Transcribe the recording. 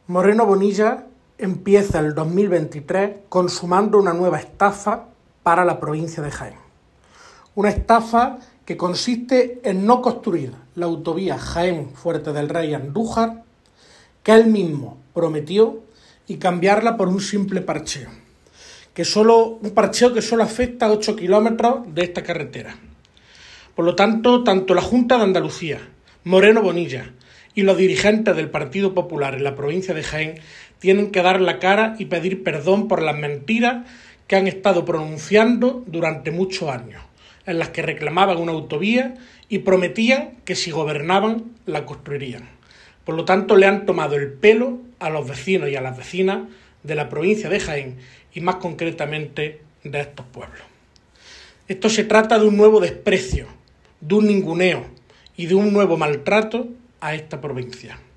Moreno Bonilla empieza el 2023 consumando una nueva estafa para la provincia de Jaén. Una estafa que consiste en no construir la autovía Jaén-Fuerte del Rey-Andújar, que él mismo prometió, y cambiarla por un simple parcheo. Un parcheo que solo afecta a 8 kilómetros de esta carretera. Por lo tanto, tanto la Junta de Andalucía, Moreno Bonilla y los dirigentes del Partido Popular en la provincia de Jaén tienen que dar la cara y pedir perdón por las mentiras que han estado pronunciando durante muchos años, en las que reclamaban una autovía y prometían que si gobernaban la construirían. Por lo tanto, le han tomado el pelo a los vecinos y a las vecinas de la provincia de Jaén y más concretamente de estos pueblos. Esto se trata de un nuevo desprecio, de un ninguneo y de un nuevo maltrato a esta provincia.